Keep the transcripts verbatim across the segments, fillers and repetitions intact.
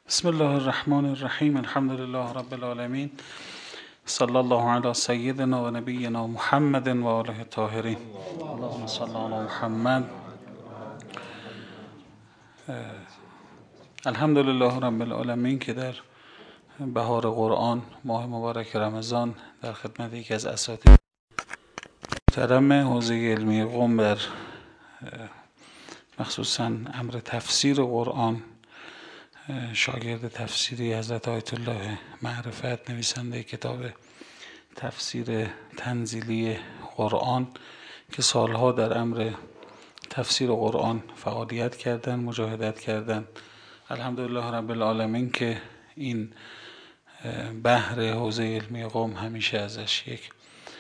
بسم الله الرحمن الرحیم. الحمد لله رب العالمین. صلی الله علی سیدنا و نبینا محمد و آله الطاهرین. اللهم صل علی محمد. الحمد لله رب العالمین که در بهار قرآن، ماه مبارک رمضان، در خدمت یکی از اساتید محترم حوزه علمی قم در مخصوصاً امر تفسیر قرآن، شاگرد تفسیری حضرت آیت الله معرفت، نویسنده کتاب تفسیر تنزیلی قرآن که سالها در امر تفسیر قرآن فعالیت کردن، مجاهدت کردن. الحمدلله رب العالمین که این بحر حوزه علمی قم همیشه ازش یک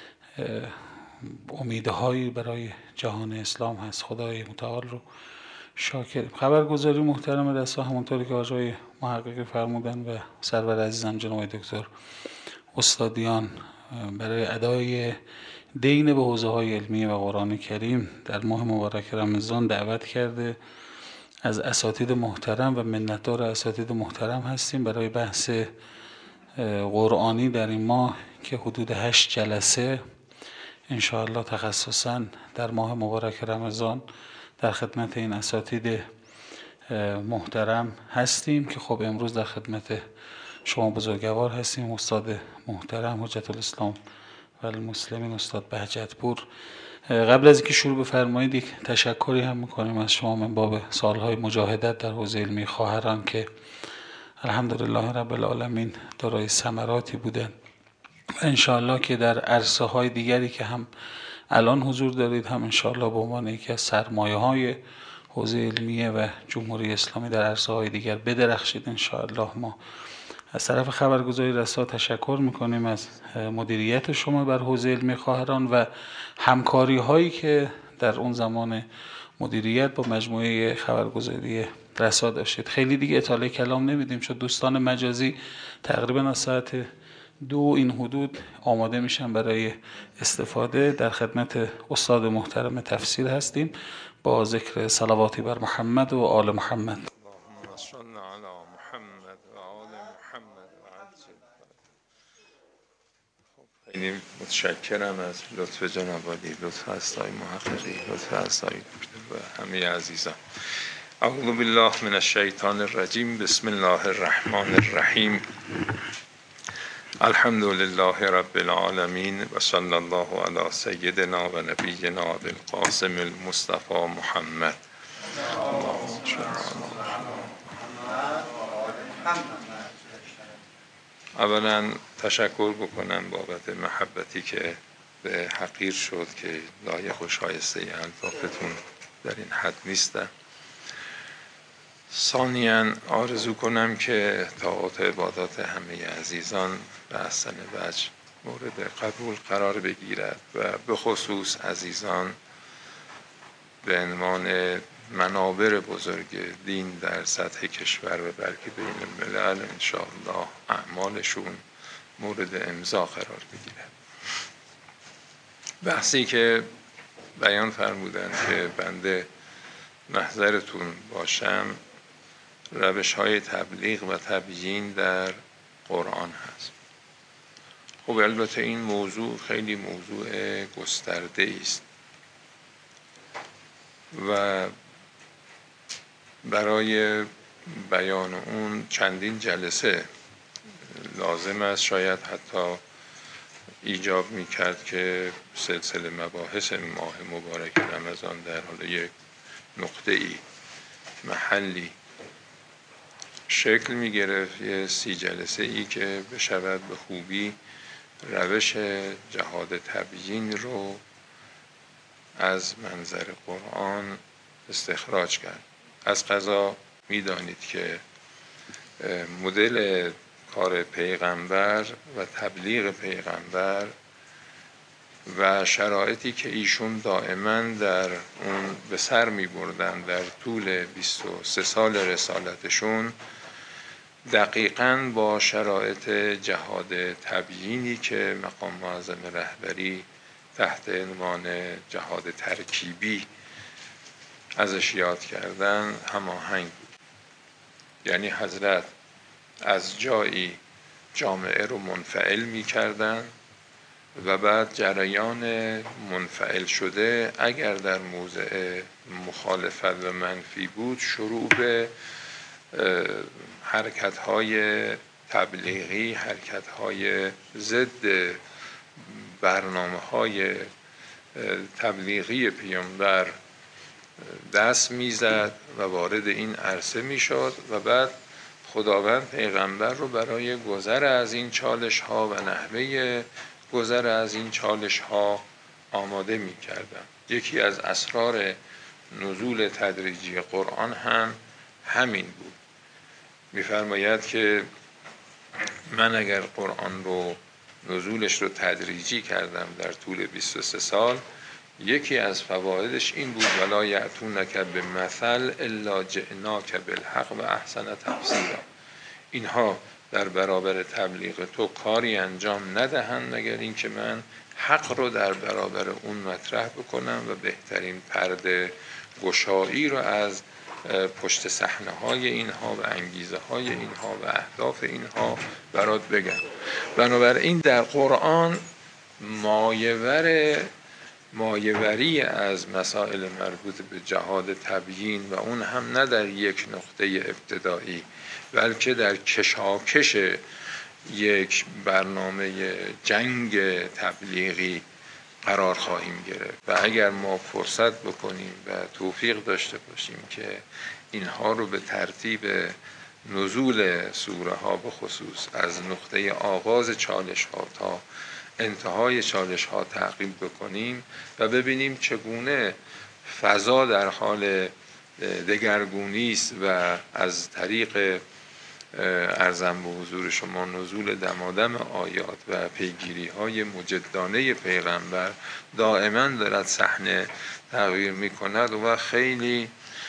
امیدهایی برای جهان اسلام هست. خدای متعال رو شاکر. خبرگزاری محترم رسا، همونطوری که آقای محقق فرمودن و سرور عزیزم جناب دکتر استادیان برای ادای دین به حوزه های علمی و قرآن کریم در ماه مبارک رمضان دعوت کرده. از اساتید محترم و منتدار اساتید محترم هستیم برای بحث قرآنی در این ماه که حدود هشت جلسه انشاءالله تخصصاً در ماه مبارک رمضان در خدمت این اساتید محترم هستیم که خب امروز در خدمت شما بزرگوار هستیم. استاد محترم حجت الاسلام و المسلمین استاد بهجت پور. قبل از اینکه شروع بفرمایید یک تشکری هم میکنیم از شما من باب سالهای مجاهدت در حوزه علمی خواهران که الحمدلله رب العالمین دارای ثمراتی بودن و انشاءالله که در عرصه های دیگری که هم الان حضور دارید هم انشاءالله به عنوان یکی از سرمایه های حوزه علمیه و جمهوری اسلامی در عرصه های دیگر بدرخشید انشاءالله. ما از طرف خبرگزاری رسا تشکر میکنیم از مدیریت شما بر حوزه علمی خواهران و همکاری هایی که در اون زمان مدیریت با مجموعه خبرگزاری رسا داشتید. خیلی دیگه اطاله کلام نمیدیم چون دوستان مجازی تقریبا از ساعت دو این حدود آماده میشن برای استفاده. در خدمت استاد محترم تفسیر هستیم با ذکر صلواتی بر محمد و آل محمد. خیلی متشکرم از لطف جناب عالی، لطف از آقای محققی، لطف از آقای و همه عزیزان. اعوذ بالله من الشیطان الرجیم. بسم الله الرحمن الرحیم. الحمد لله رب العالمین و صلی الله علی سیدنا و نبینا بالقاسم المصطفى محمد. اولا تشکر بکنم بابت محبتی که به حقیر شد که لایق و شایسته الطافتون در این حد نیستم. ثانیاً آرزو کنم که طاعات عبادات همه عزیزان به احسن وجه مورد قبول قرار بگیرد و به خصوص عزیزان به عنوان منابر بزرگ دین در سطح کشور و بلکه بین الملل انشاءالله اعمالشون مورد امضا قرار بگیرد. بحثی که بیان فرمودن که بنده محضرتون باشم روش های تبلیغ و تبیین در قرآن هست. خب البته این موضوع خیلی موضوع گسترده است و برای بیان اون چندین جلسه لازم است، شاید حتی ایجاب می کرد که سلسله مباحث ماه مبارک رمضان در حال یک نقطه ای محلی شکل می گرفت، یه سی جلسه ای که بشود به خوبی روش جهاد تبیین رو از منظر قرآن استخراج کرد. از قضا می دانید که مدل کار پیغمبر و تبلیغ پیغمبر و شرایطی که ایشون دائما در اون به سر می بردن در طول بیست و سه سال رسالتشون دقیقاً با شرایط جهاد تبیینی که مقام معظم رهبری تحت عنوان جهاد ترکیبی ازش یاد کردن هماهنگ بود. یعنی حضرت از جایی جامعه رو منفعل میکردن و بعد جریان منفعل شده اگر در موضع مخالفت و منفی بود شروع به حرکت‌های تبلیغی، حرکت‌های ضد برنامه‌های تبلیغی پیامبر دست میزد و وارد این عرصه میشد و بعد خداوند پیغمبر رو برای گذر از این چالش ها و نحوه گذر از این چالش ها آماده می کردن. یکی از اسرار نزول تدریجی قرآن هم همین بود. میفرماید که من اگر قرآن رو نزولش رو تدریجی کردم در طول بیست و سه سال، یکی از فوایدش این بود ولا یأتونک بمثل الا جئناک بالحق و احسن تفسیرا. اینها در برابر تبلیغ تو کاری انجام ندهند مگر اینکه من حق رو در برابر اون مطرح بکنم و بهترین پرده گشایی رو از پشت صحنه های اینها و انگیزه های اینها و اهداف اینها برات بگم. بنابراین در قرآن مایه‌ور مایه‌وری از مسائل مربوط به جهاد تبیین و اون هم نه در یک نقطه ابتدایی بلکه در کشاکش یک برنامه جنگ تبلیغی قرار خواهیم گرفت و اگر ما فرصت بکنیم و توفیق داشته باشیم که اینها رو به ترتیب نزول سوره ها به خصوص از نقطه آغاز چالش ها تا انتهای چالش ها تعقیب بکنیم و ببینیم چگونه فضا در حال دگرگونی است و از طریق ارزم به حضور شما نزول دمادم آیات و پیگیری های مجدانه پیغمبر دائما دارد صحنه تغییر می کند و خیلی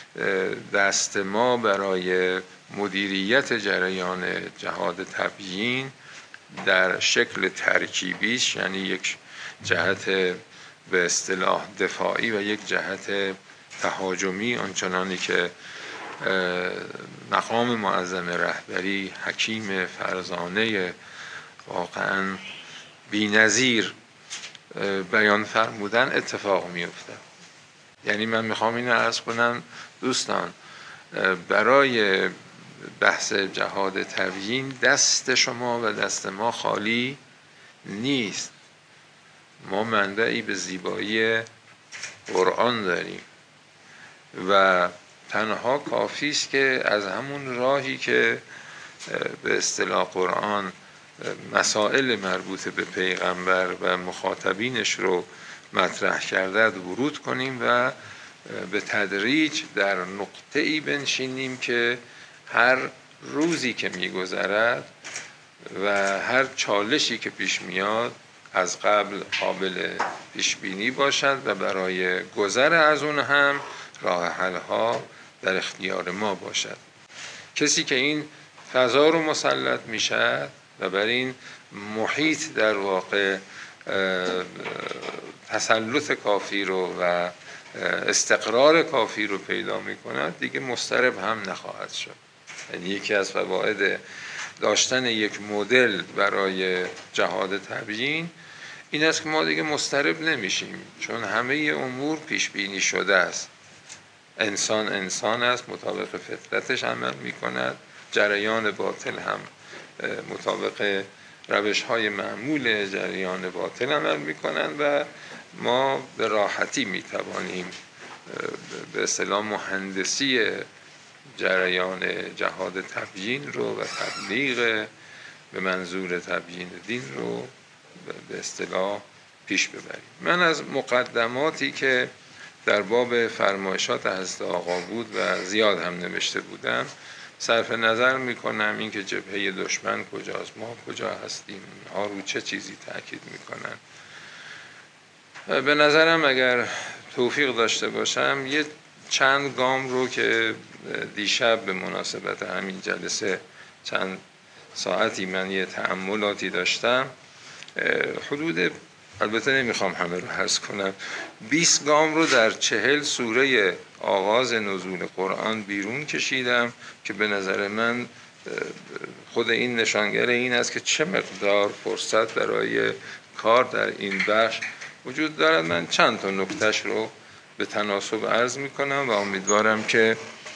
دست ما برای مدیریت جریان جهاد تبیین در شکل ترکیبیش، یعنی یک جهت به اصطلاح دفاعی و یک جهت تهاجمی، آنچنانی که مقام معظم رهبری حکیم فرزانه واقعا بی‌نظیر بیان فرمودن اتفاق میفته. یعنی من میخوام اینو عرض کنم دوستان، برای بحث جهاد تبیین دست شما و دست ما خالی نیست. ما منبعی به زیبایی قرآن داریم و تنها کافی است که از همون راهی که به اصطلاح قرآن مسائل مربوط به پیغمبر و مخاطبینش رو مطرح کرده ورود کنیم و به تدریج در نقطه‌ای بنشینیم که هر روزی که می‌گذرد و هر چالشی که پیش میاد از قبل قابل پیش بینی باشد و برای گذر از اون هم راه حل ها در اختیار ما باشد. کسی که این فضا رو مسلط میشد و بر این محیط در واقع تسلط کافی رو و استقرار کافی رو پیدا میکند دیگه مضطرب هم نخواهد شد. یعنی یکی از فواید داشتن یک مدل برای جهاد تبیین این است که ما دیگه مضطرب نمیشیم، چون همه امور پیش بینی شده است. انسان انسان است، مطابق فطرتش عمل میکند، جریان باطل هم مطابق روش های معمول جریان باطل عمل میکنند و ما به راحتی میتوانیم به اصطلاح مهندسی جریان جهاد تبیین رو و تبلیغ به منظور تبیین دین رو به اصطلاح پیش ببریم. من از مقدماتی که در باب فرمایشات حضرت آقا بود و زیاد هم نوشته بودم صرف نظر میکنم این که جبهه دشمن کجاست، ما کجا هستیم، ها رو چه چیزی تاکید میکنن. به نظرم اگر توفیق داشته باشم یه چند گام رو که دیشب به مناسبت همین جلسه چند ساعتی من یه تأملاتی داشتم، حدود البته نمیخوام همه رو عرض کنم، بیست گام رو در چهل سوره آغاز نزول قرآن بیرون کشیدم که به نظر من خود این نشانگر این است که چه مقدار فرصت برای کار در این بخش وجود دارد. من چند تا نکتهش رو به تناسب عرض می کنم و امیدوارم که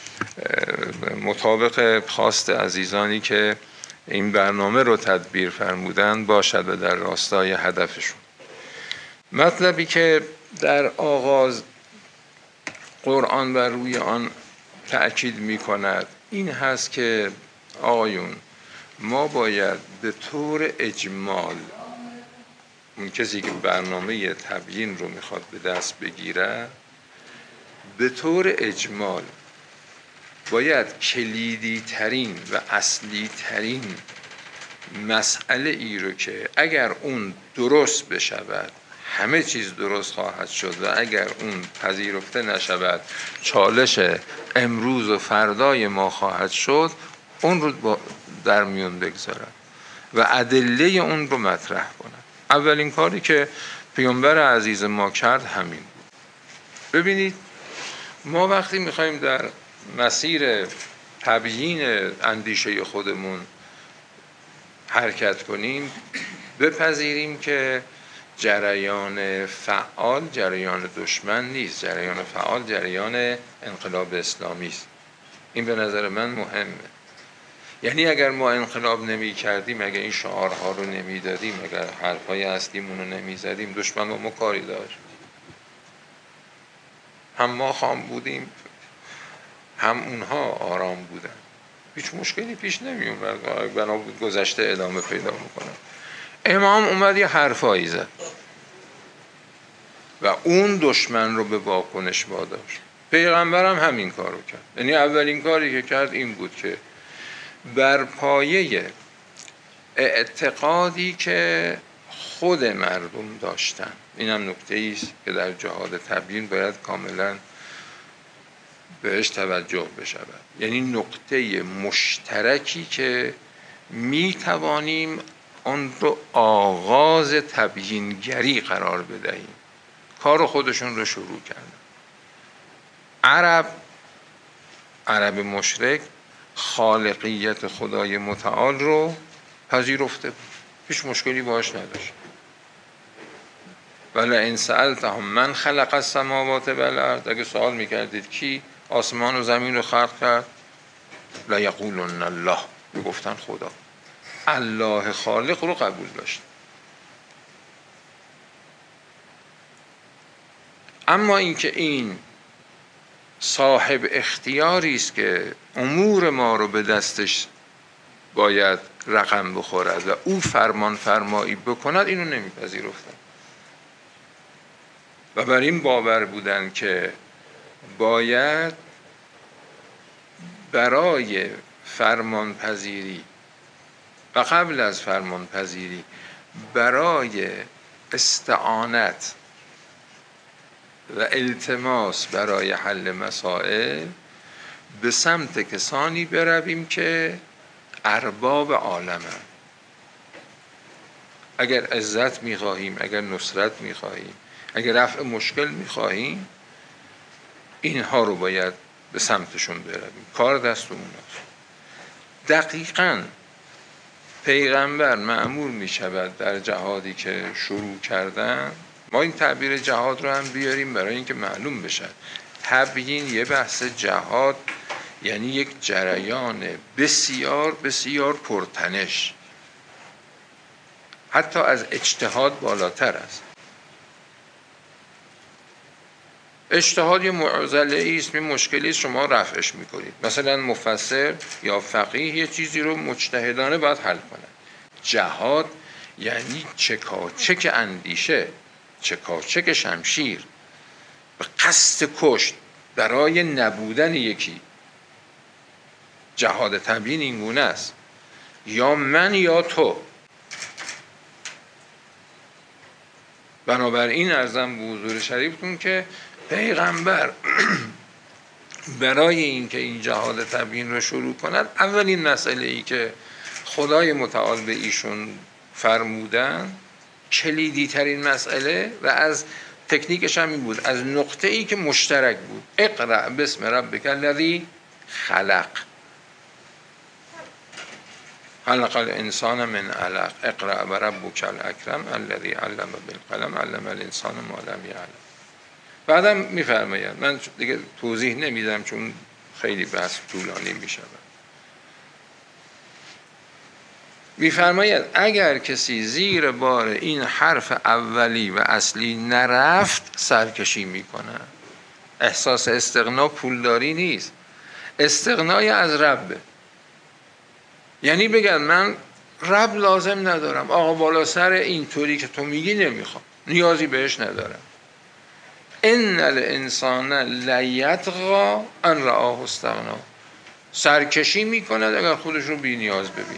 مطابق خواست عزیزانی که این برنامه رو تدبیر فرمودن باشد و در راستای هدفشون. مطلبی که در آغاز قرآن بر روی آن تأکید می کند این هست که آقایون ما باید به طور اجمال، اون کسی که برنامه تبیین رو میخواد به دست بگیره، به طور اجمال باید کلیدی ترین و اصلی ترین مسئله ای رو که اگر اون درست بشود همه چیز درست خواهد شد و اگر اون پذیرفته نشود چالش امروز و فردای ما خواهد شد، اون رو در میون بگذارد و ادله اون رو مطرح کند. اولین کاری که پیامبر عزیز ما کرد همین بود. ببینید ما وقتی میخوایم در مسیر تبیین اندیشه خودمون حرکت کنیم بپذیریم که جریان فعال جریان دشمن نیست، جریان فعال جریان انقلاب اسلامی است. این به نظر من مهمه. یعنی اگر ما انقلاب نمی کردیم، اگر این شعارها رو نمی دادیم، اگر حرفای اصلیمون رو نمی زدیم، دشمن با ما کاری داشت. هم ما خام بودیم هم اونها آرام بودن، هیچ مشکلی پیش نمی اومد. بنا بود گذشته ادامه پیدا میکنه. امام اومد یه حرفایی زد و اون دشمن رو به واکنش واداشت. پیغمبرم همین کارو کرد. یعنی اولین کاری که کرد این بود که بر پایه اعتقادی که خود مردم داشتن، اینم نکته ایست که در جهاد تبیین باید کاملا بهش توجه بشود، یعنی نقطه مشترکی که می توانیم آن رو آغاز تبیینگری قرار بدهیم. کار خودشون رو شروع کردن. عرب عرب مشرک خالقیت خدای متعال رو پذیرفته بود، هیچ مشکلی باش نداشت. ولئن سألتهم من خلق السماوات والارض، اگه سوال میکردید کی آسمان و زمین رو خلق کرد، لیقولن الله، میگفتن خدا. الله خالق رو قبول داشت. اما اینکه این صاحب اختیاری است که امور ما رو به دستش باید رقم بخورد و او فرمان فرمایی بکند، اینو نمیپذیرفتن و بر این باور بودن که باید برای فرمان پذیری و قبل از فرمان پذیری برای استعانت و التماس برای حل مسائل به سمت کسانی برویم که ارباب عالمن. اگر عزت میخواهیم، اگر نصرت میخواهیم، اگر رفع مشکل میخواهیم، اینها رو باید به سمتشون برویم. کار دست اوناست. دقیقاً پیغمبر مأمور میشود در جهادی که شروع کردن. ما این تعبیر جهاد رو هم بیاریم برای اینکه معلوم بشه تبیین یه بحث جهاد یعنی یک جریان بسیار بسیار پرتنش، حتی از اجتهاد بالاتر است. اجتهاد یه معضله است، یه مشکلی است، شما رفعش میکنید. مثلا مفسر یا فقیه یه چیزی رو مجتهدانه باید حل کنه. جهاد یعنی چکاچک اندیشه، چکاچک شمشیر، به قصد کشت برای نبودن یکی. جهاد تبیین این گونه است، یا من یا تو. بنابراین عرضم به حضور شریفتون که پیغمبر برای اینکه این جهاد تبیین رو شروع کند، اولین مسئله ای که خدای متعال به ایشون فرمودن، کلیدی ترین مسئله و از تکنیکش هم این بود، از نقطه ای که مشترک بود، اقرأ باسم ربک الذی خلق. خلق الانسان من علق اقرأ وربک الاکرم الذی علم بالقلم علم الانسان ما لم یعلم. بعدم میفرماید، من دیگه توضیح نمیدم چون خیلی بحث طولانی میشه. میفرماید اگر کسی زیر بار این حرف اولی و اصلی نرفت سرکشی میکنه. احساس استغنا پولداری نیست، استغنای از ربه. یعنی بگم من رب لازم ندارم، آقا بالا سر اینطوری که تو میگی نمیخوام، نیازی بهش ندارم. ان الانسان لیطغی ان رآه استغنا، سرکشی میکند اگر خودش رو بی نیاز ببینه.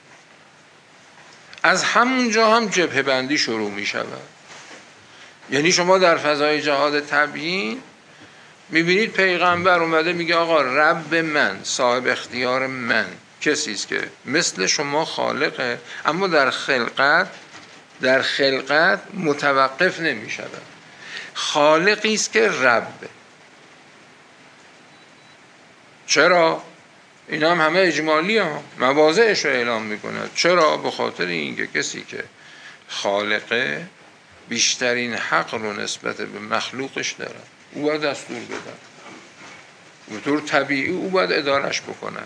از همونجا هم جبهه بندی شروع میشود. یعنی شما در فضای جهاد تبیین میبینید پیغمبر اومده میگه آقا رب من، صاحب اختیار من کسی است که مثل شما خالقه، اما در خلقت در خلقت متوقف نمیشود. خالقی است که رب. چرا؟ اینا هم همه اجمالی ها، مواضعش رو اعلام میکند. چرا؟ به خاطر اینکه کسی که خالقه بیشترین حق رو نسبت به مخلوقش داره. او باید دستور بده، به طور طبیعی او باید ادارش بکنه.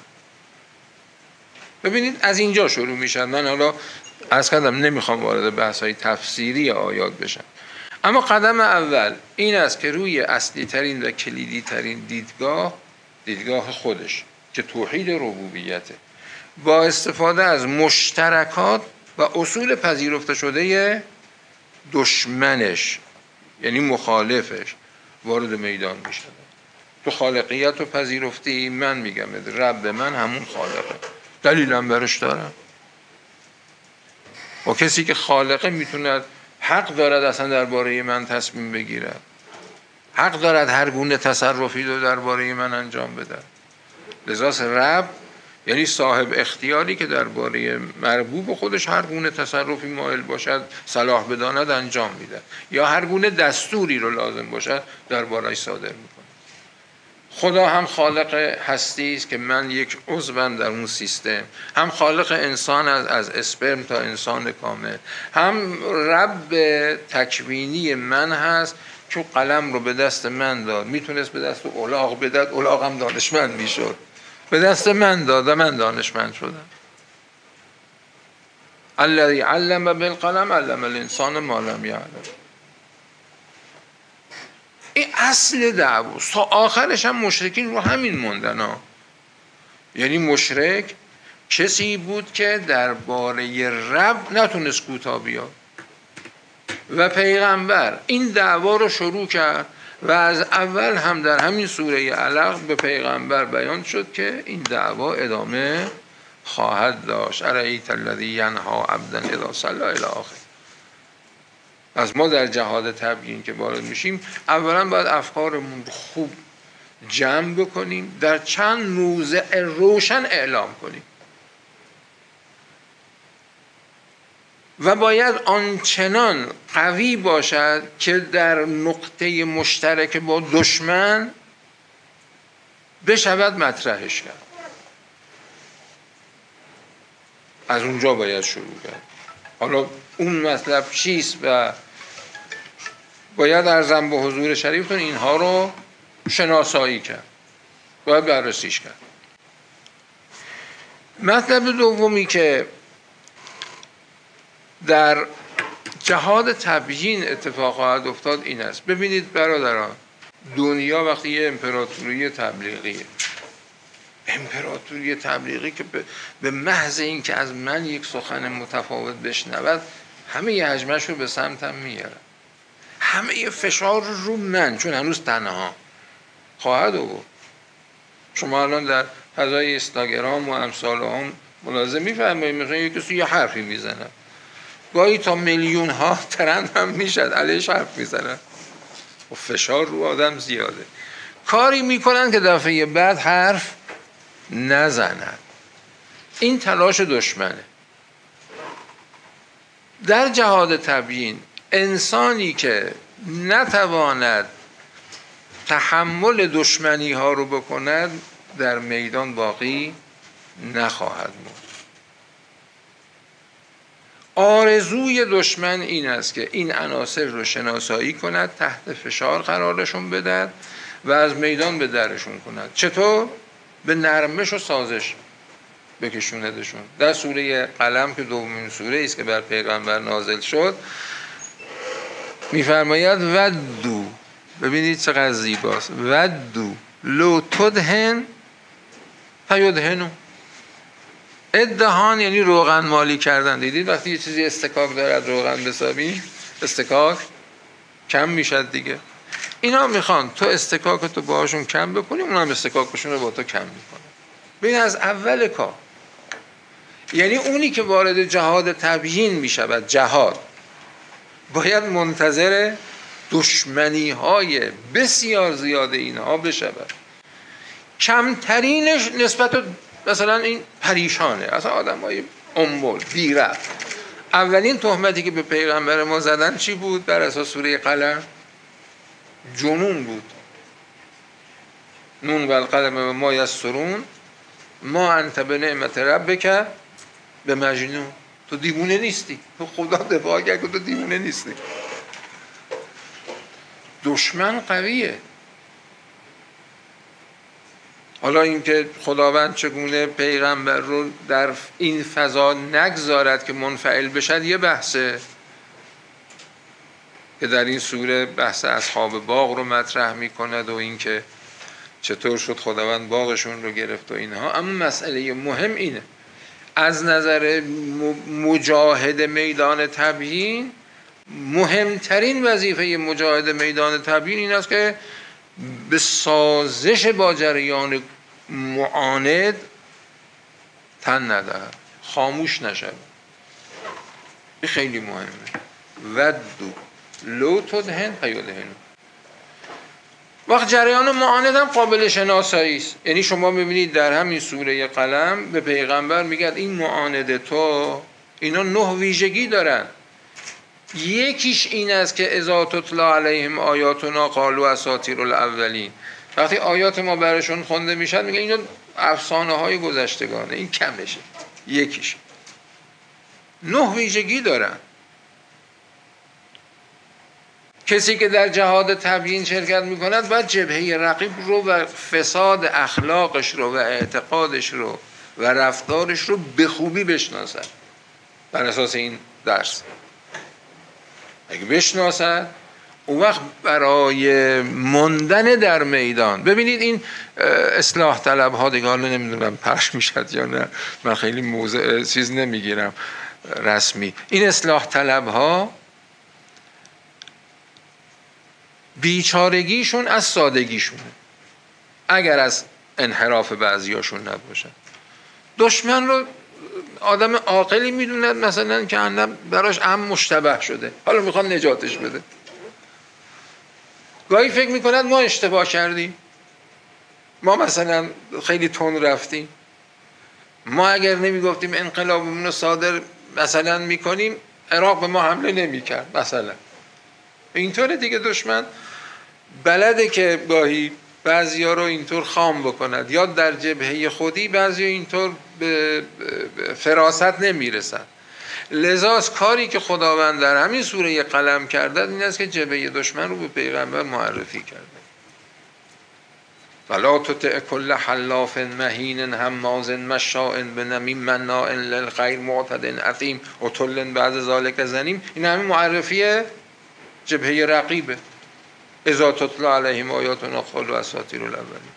ببینید از اینجا شروع میشن. من حالا عرض کردم نمیخوام وارد بحث های تفسیری آیات بشم، اما قدم اول این است که روی اصلی ترین و کلیدی ترین دیدگاه، دیدگاه خودش که توحید ربوبیته، با استفاده از مشترکات و اصول پذیرفته شده دشمنش یعنی مخالفش وارد میدان میشه. تو خالقیت رو پذیرفتی، من میگم رب من همون خالقه، دلیلم برش دارم. و کسی که خالقه میتونه، حق دارد اصلا درباره من تصمیم بگیره، حق دارد هر گونه تصرفی رو درباره من انجام بده. لذا رب یعنی صاحب اختیاری که درباره مربوب خودش هر گونه تصرفی مایل باشد، صلاح بداند انجام میده، یا هر گونه دستوری رو لازم باشد درباره‌اش صادر میکنه. خدا هم خالق هستی است که من یک عضوم در اون سیستم، هم خالق انسان از از اسپرم تا انسان کامل، هم رب تکوینی من هست که قلم رو به دست من داد. میتونست به دست الاغ بداد، الاغ هم دانشمند میشد. به دست من داد و من دانشمند شدم. الذی علم بالقلم علم الانسان ما لم یعلم. این اصل دعوا. تا آخرش هم مشرکین رو همین موندن ها. یعنی مشرک کسی بود که درباره رب نتونست کوتاه بیاد و پیغمبر این دعوا رو شروع کرد و از اول هم در همین سوره علق به پیغمبر بیان شد که این دعوا ادامه خواهد داشت. ارایت الذی ینها عبدا اذا صلی الی آخر. از ما در جهاد تبیین که وارد میشیم اولا باید افکارمون رو خوب جمع بکنیم، در چند موضع روشن اعلام کنیم و باید آنچنان قوی باشد که در نقطه مشترک با دشمن بشود مطرحش کرد. از اونجا باید شروع کرد. حالا اون مطلب چیست و باید عرضم به حضور شریفتون اینها رو شناسایی کرد، باید بررسیش کرد. مطلب دومی که در جهاد تبیین اتفاق خواهد افتاد این است. ببینید برادران، دنیا وقتی یه امپراتوری تبلیغیه، امپراتوری تبلیغی که به محض این که از من یک سخن متفاوت بشنود همه ی حجمش رو به سمتم میاره، همه ی فشار رو من، چون هنوز تنها خواهد آورد. شما الان در فضای اینستاگرام و امثال هم ملاحظه میفرمایید مثلا یک کسی یه حرفی میزنه، گاهی تا میلیون ها ترند هم میشد علیش حرف میزنه و فشار رو آدم زیاده. کاری میکنن که دفعه بعد حرف نزنن. این تلاش دشمنه. در جهاد تبیین انسانی که نتواند تحمل دشمنی ها رو بکند در میدان باقی نخواهد موند. آرزوی دشمن این است که این عناصر رو شناسایی کند، تحت فشار قرارشون بدهد و از میدان به درشون کند. چطور؟ به نرمش و سازش بکشوندشون. در سوره قلم که دومین سوره است که بر پیغمبر نازل شد میفرماید ودو، ببینید چقدر زیباست، ودو لو تدهن فیدهنو. ادهان یعنی روغن مالی کردن. دیدید وقتی یه چیزی استکاک دارد روغن بسابی، استکاک کم میشد دیگه. اینا میخوان تو استکاکتو باهاشون کم بکنی، اونا هم استکاکشون رو با تو کم میکنه. ببین از اول کار، یعنی اونی که وارد جهاد تبیین میشود، جهاد باید منتظر دشمنی های بسیار زیاد اینها بشود. کمترینش نسبت مثلا این پریشانه، اصلا آدم های انبول بی‌ربط. اولین تهمتی که به پیغمبر ما زدن چی بود بر اساس سوره قلم؟ جنون بود. نون و القلم و ما یسطرون ما انت به نعمت ربک به مجنون. تو دیوونه نیستی، تو خدا دفاع کرد که تو دیوونه نیستی. دشمن قویه. حالا اینکه خداوند چگونه پیغمبر رو در این فضا نگذارد که منفعل بشد یه بحثه که در این سوره بحث اصحاب باغ رو مطرح میکند و اینکه چطور شد خداوند باغشون رو گرفت و اینها. اما مسئله مهم اینه از نظر مجاهد میدان تبیین، مهمترین وظیفه مجاهد میدان تبیین این است که به سازش با جریان معاند تن ندهد، خاموش نشد. این خیلی مهمه. ودو لو تدهن فیدهن. وقت جریان معاند هم قابل شناسایی است. یعنی شما میبینید در همین سوره قلم به پیغمبر میگه این معاند تو اینا نه ویژگی دارن. یکیش این است که اذا تتلا علیهم آیاتنا قالوا اساطیر الاولین. وقتی آیات ما براشون خونده میشد میگه اینا افسانه های گذشتگانه. این کمشه. یکیش نه ویژگی دارن. کسی که در جهاد تبیین شرکت میکند باید جبهه رقیب رو و فساد اخلاقش رو و اعتقادش رو و رفتارش رو به خوبی بشناسد. بر اساس این درس اگه بشناسد اون وقت برای ماندن در میدان، ببینید این اصلاح طلب ها دیگه حالا نمیدونم پخش میشد یا نه، من خیلی موضوع چیز نمیگیرم رسمی. این اصلاح طلب ها بیچارگیشون از سادگیشونه، اگر از انحراف بعضیاشون نباشه. دشمن رو آدم عاقلی میدوند مثلا که اندم براش ام مشتبه شده، حالا میخواد نجاتش بده. گاهی فکر میکند ما اشتباه کردیم، ما مثلا خیلی تون رفتیم، ما اگر نمیگفتیم انقلابمون رو صادر مثلا میکنیم عراق به ما حمله نمیکرد مثلا. اینطوره دیگه. دشمن بلده که گاهی بعضیا رو اینطور خام بکند، یا در جبهه خودی بعضی اینطور به فراست نمیرسن. لذا کاری که خداوند در همین سوره قلم کرده این است که جبهه دشمن رو به پیغمبر معرفی کرده. ولا تطع كل حلاف مهین هماز مشاء بنمیم مناع للخیر معتد اثیم عتل بعد ذلک زنیم. این همین معرفی جبهه رقیبه. اذا تتلا علیهم آیاتنا قالوا اساطیر الاولین.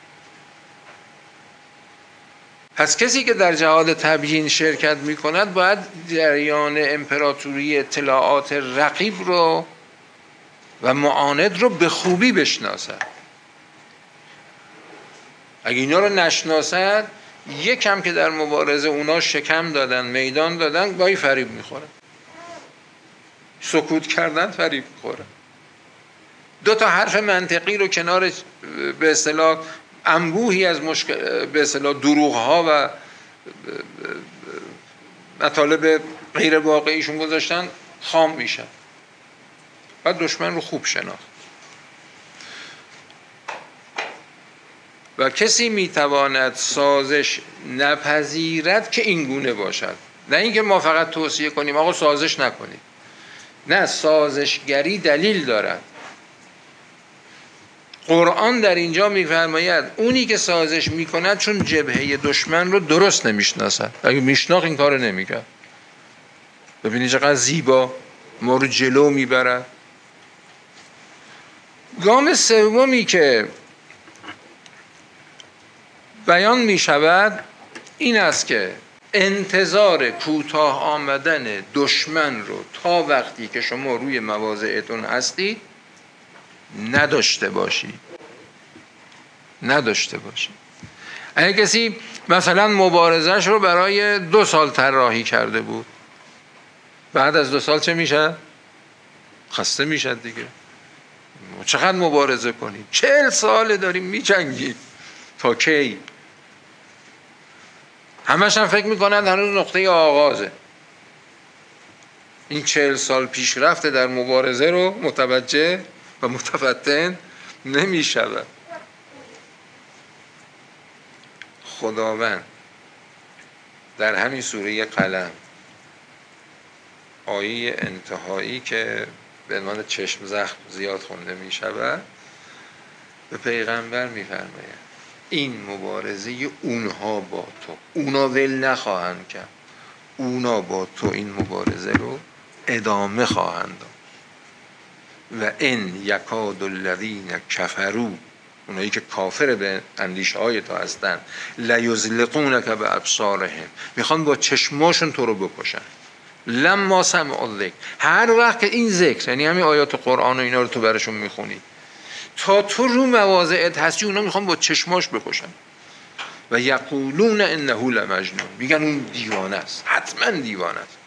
پس کسی که در جهاد تبیین شرکت می کند باید جریان امپراتوری اطلاعات رقیب رو و معاند رو به خوبی بشناسد. اگه اینا رو نشناسد یکم که در مبارزه اونا شکم دادن، میدان دادن، گاهی فریب میخورن. سکوت کردن فریب میخورن. دو تا حرف منطقی رو کنار به اصطلاح انبوهی از مشکل به اصطلاح دروغ ها و مطالب غیر واقعیشون گذاشتن خام میشن. بعد دشمن رو خوب شناخت. و کسی میتواند سازش نپذیرد که این گونه باشد. نه اینکه ما فقط توصیه کنیم آقا سازش نکنید. نه، سازشگری دلیل دارد. قرآن در اینجا میفرماید اونی که سازش میکند چون جبهه دشمن رو درست نمیشناسد، اگه میشناخت این کارو نمیکرد. ببینید چقدر زیبا ما رو جلو میبرد. گام سومی که بیان میشود این است که انتظار کوتاه آمدن دشمن رو تا وقتی که شما روی مواضعتون هستید نداشته باشید. نداشته باشید. اگه کسی مثلا مبارزش رو برای دو سال طراحی کرده بود، بعد از دو سال چه میشه؟ خسته میشه دیگه. چقدر مبارزه کنیم؟ چهل ساله داریم میجنگیم، تا کی؟ همش هم فکر میکنند هنوز نقطه آغازه. این چهل سال پیشرفت در مبارزه رو متوجه و متفتن نمیشود. خداوند در همین سوره قلم آیه انتهایی که به عنوان چشم زخم زیاد خونده می شود به پیغمبر می فرماید این مبارزه اونها با تو، اونا ول نخواهند کرد، اونا با تو این مبارزه رو ادامه خواهند داد. و ان یکاد الذین کفروا، اونایی که کافر به اندیشه های تو هستن، لیزلقونک بابصارهم، میخوان با چشماشون تو رو بکشن. لما سمعوا الذکر، هر وقت که این ذکر، یعنی همین آیات قرآن و اینا رو تو برشون میخونی، تا تو رو مواضعت هستی اونا میخوان با چشماش بکشن. و یقولون انه لمجنون، میگن اون دیوانه است، حتما دیوانه است.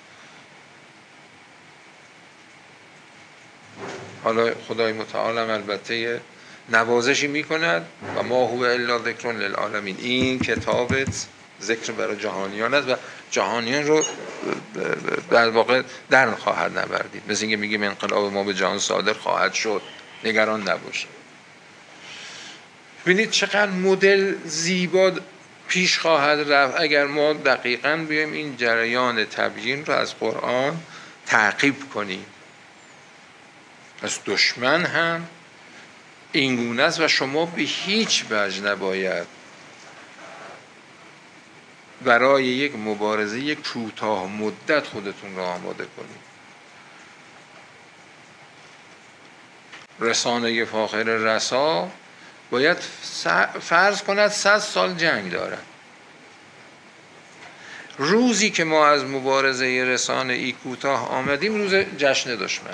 حالا خدای متعال هم البته نوازشی میکند و ما هو الا ذکر للعالمین، این کتابت ذکر برای جهانیان است و جهانیان رو در واقع در خواهد نوردید. مثل اینکه میگیم انقلاب ما به جهان صادر خواهد شد، نگران نباشید. ببینید چقدر مدل زیبا پیش خواهد رفت اگر ما دقیقاً بیایم این جریان تبیین رو از قرآن تعقیب کنیم. از دشمن هم این گونه است و شما به هیچ وجه نباید برای یک مبارزه یک کوتاه مدت خودتون را آماده کنید. رسانه فاخر رسا باید فرض کند صد سال جنگ دارد. روزی که ما از مبارزه رسانه ای کوتاه آمدیم روز جشن دشمنه.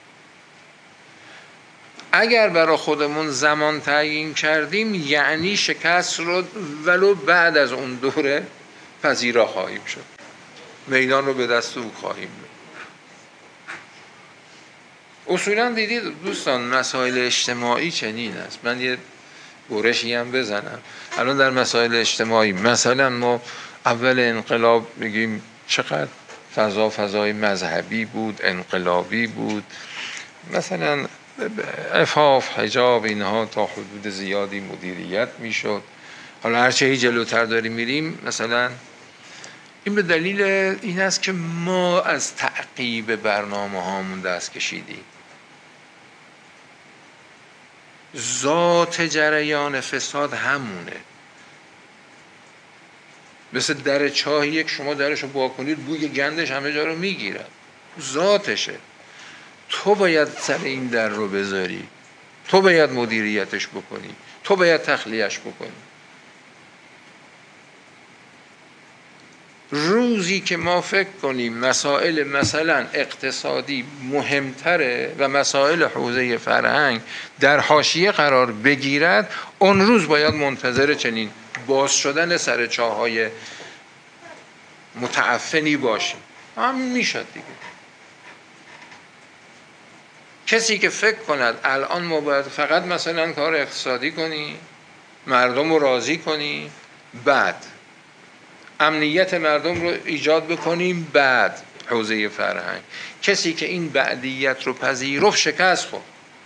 اگر برای خودمون زمان تعیین کردیم یعنی شکست رو ولو بعد از اون دوره پذیرا خواهیم شد، میدان رو به دست او خواهیم بود. اصولا دیدید دوستان مسائل اجتماعی چنین است. من یه برشی هم بزنم الان در مسائل اجتماعی. مثلا ما اول انقلاب میگیم چقدر فضا فضای مذهبی بود، انقلابی بود، مثلا عفاف، حجاب، اینها تا حدود زیادی مدیریت میشد. حالا هرچه جلوتر داریم میریم مثلا این به دلیل این است که ما از تعقیب برنامه هامون دست کشیدیم. ذات جریان فساد همونه. مثل در چاه یک شما درشو با کنید بوی گندش همه جا رو میگیره، ذاتشه. تو باید سر این در رو بذاری، تو باید مدیریتش بکنی، تو باید تخلیهش بکنی. روزی که ما فکر کنیم مسائل مثلا اقتصادی مهمتره و مسائل حوزه فرهنگ در حاشیه قرار بگیرد، اون روز باید منتظر چنین باز شدن سر چاهای متعفنی باشیم. همین میشد دیگه. کسی که فکر کند الان ما باید فقط مثلا کار اقتصادی کنی، مردم رو راضی کنی، بعد امنیت مردم رو ایجاد بکنیم، بعد حوزه فرهنگ، کسی که این بعدیت رو پذیرفت شکست خورد.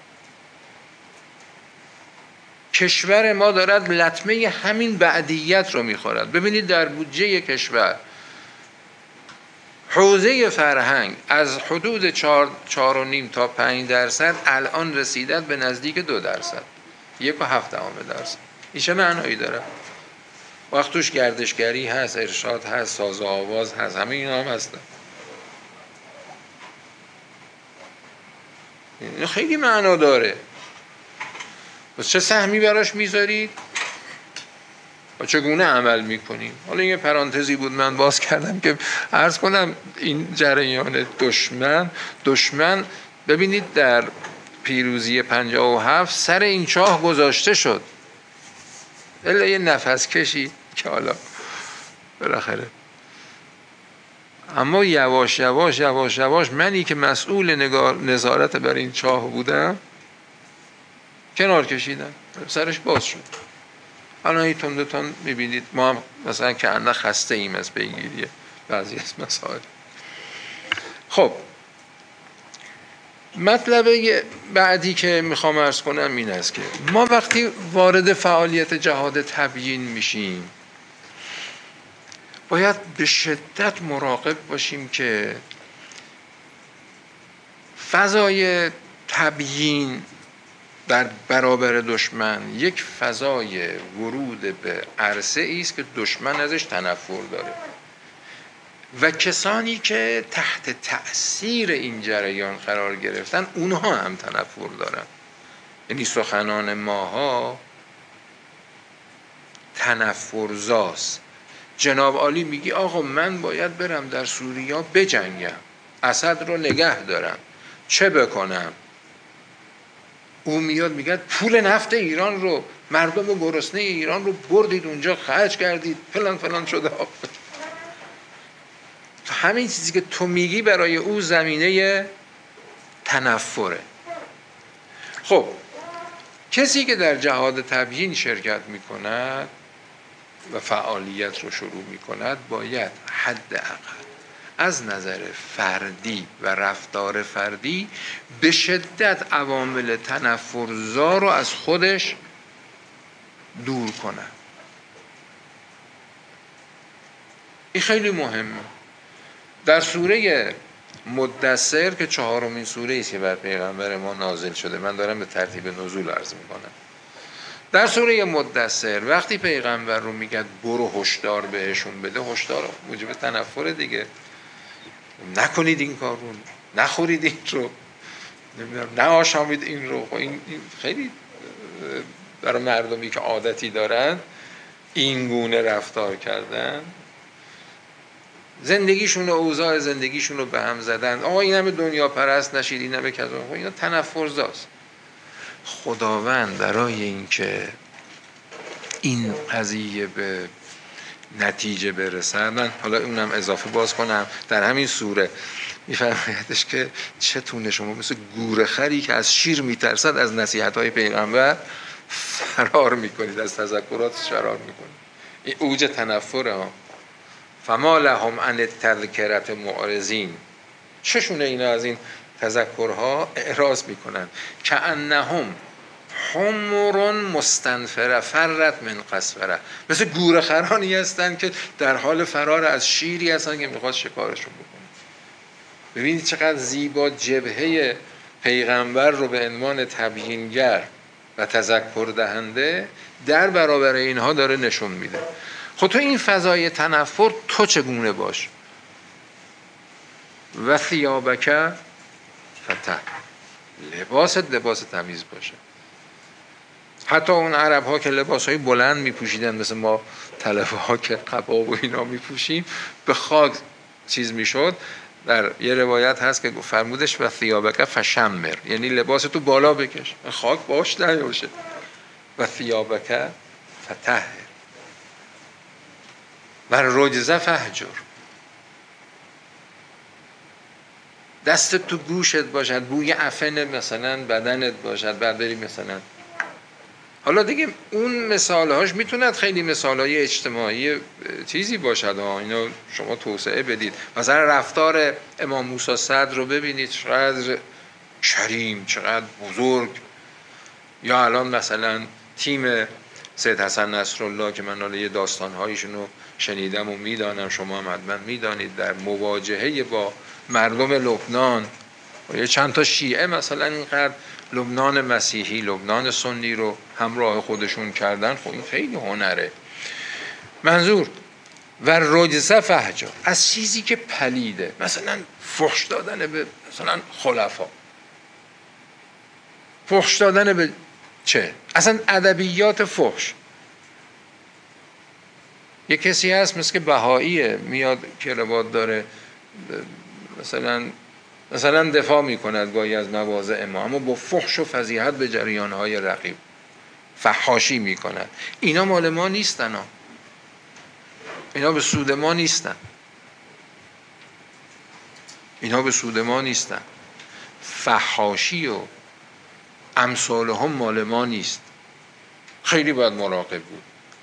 کشور ما دارد لطمه همین بعدیت رو میخورد. ببینید در بودجه کشور حوزه فرهنگ از حدود چهار, چهار و نیم تا پنج درصد الان رسیدت به نزدیک دو درصد، یک و هفت دهم درصد. این چه معنایی داره؟ وقت توش گردشگری هست، ارشاد هست، ساز و آواز هست، همه اینا هم هستن. این خیلی معنا داره. و چه سهمی براش میذارید و چگونه عمل میکنیم؟ حالا این پرانتزی بود من باز کردم که عرض کنم این جریان دشمن دشمن ببینید در پیروزی پنجاه و هفت سر این چاه گذاشته شد، الا یه نفس کشی که حالا بالاخره، اما یواش یواش یواش یواش منی که مسئول نظارت بر این چاه بودم کنار کشیدم، سرش باز شد. حالا این تند تند میبینید ما هم مثلا که انده خسته ایم از پیگیری بعضی از مسائل. خب مطلب بعدی که میخوام عرض کنم این است که ما وقتی وارد فعالیت جهاد تبیین میشیم باید به شدت مراقب باشیم که فضای تبیین در برابر دشمن یک فضای ورود به عرصه است که دشمن ازش تنفر داره و کسانی که تحت تأثیر این جریان قرار گرفتن اونها هم تنفر دارن. یعنی سخنان ماها تنفرزاست. جناب عالی میگی آقا من باید برم در سوریه بجنگم، اسد رو نگه دارم، چه بکنم؟ او میاد میگه پول نفت ایران رو، مردم گرسنه ایران رو بردید اونجا خرج کردید، فلان فلان شده. همین چیزی که تو میگی برای او زمینه تنفره. خب کسی که در جهاد تبیین شرکت میکند و فعالیت رو شروع میکند باید حداقل از نظر فردی و رفتار فردی به شدت عوامل تنفرزا رو از خودش دور کنه. این خیلی مهمه. در سوره مدثر که چهارمین سوره است که بر پیغمبر ما نازل شده، من دارم به ترتیب نزول عرض میکنم. در سوره مدثر وقتی پیغمبر رو میگه برو هشدار بهشون بده، هشدار موجب تنفر دیگه، نکنید این کار رو، نخورید این رو، نمیدونم نآشامید این رو. این خیلی برای مردمی که عادتی دارن این گونه رفتار کردن، زندگیشون و اوضاع زندگیشون رو به هم زدن. آقا این همه دنیا پرست نشید، این همه کذا، اینا تنفرزاست. خداوند برای این که این قضیه به نتیجه برسه، من حالا اونم اضافه باز کنم، در همین سوره میفرمایدش که چتونه شما مثل گورخری که از شیر میترسد از نصیحت‌های پیغمبر فرار میکنید، از تذکراتش فرار میکنید. این اوج تنفره ها. فما لهم عن التذکرة معرضین، چشونه اینا از این تذکرها اعراض میکنن. کأنهم حمر مستنفره فرت من قسوره، مثل گورخرانی هستن که در حال فرار از شیری هستن که میخواد شکارشون بکنه. ببینید چقدر زیبا جبهه پیغمبر رو به عنوان تبیینگر و تذکر دهنده در برابر اینها داره نشون میده. خب تو این فضای تنفر تو چگونه باش؟ و ثیابک فتح، لباست لباس تمیز باشه. حتی اون عرب ها که لباس های بلند می پوشیدن مثل ما طلبه ها که قبا و اینا می پوشیم، به خاک چیز می شد. در یه روایت هست که فرمودش و ثیابک فشمر، یعنی لباس تو بالا بکش، خاک باش نیاشه. و ثیابک فتح و رجزه فهجر، دست تو گوشت باشد، بوی عفن مثلا بدنت باشد، برداری مثلا. حالا دیگه اون مثالهاش میتوند خیلی مثالهای اجتماعی چیزی باشد ها، اینو شما توسعه بدید. مثلا رفتار امام موسی صدر رو ببینید چقدر کریم، چقدر بزرگ. یا الان مثلا تیم سید حسن نصرالله که من حالا یه داستانهایشون رو شنیدم و میدانم، شما هم حتما میدانید، در مواجهه با مردم لبنان و یه چند تا شیعه مثلا اینقدر لبنان مسیحی، لبنان سنی رو همراه خودشون کردن، خب این خیلی هنره. منظور و رجزه فحجا، از چیزی که پلیده، مثلا فحش دادن به مثلا خلفا، فحش دادن به چه؟ اصلا ادبیات فحش. یه کسی هست مثل که بهاییه، میاد کراوات داره، مثلا مثلا دفاع میکند گاهی از مواضع ما، اما با فحش و فضیحت به جریانهای رقیب فحاشی میکند. اینا مال ما نیستن ها. اینا به سود ما نیستن. اینا به سود ما نیستن. فحاشی و امثال هم مال ما نیست. خیلی باید مراقب بود.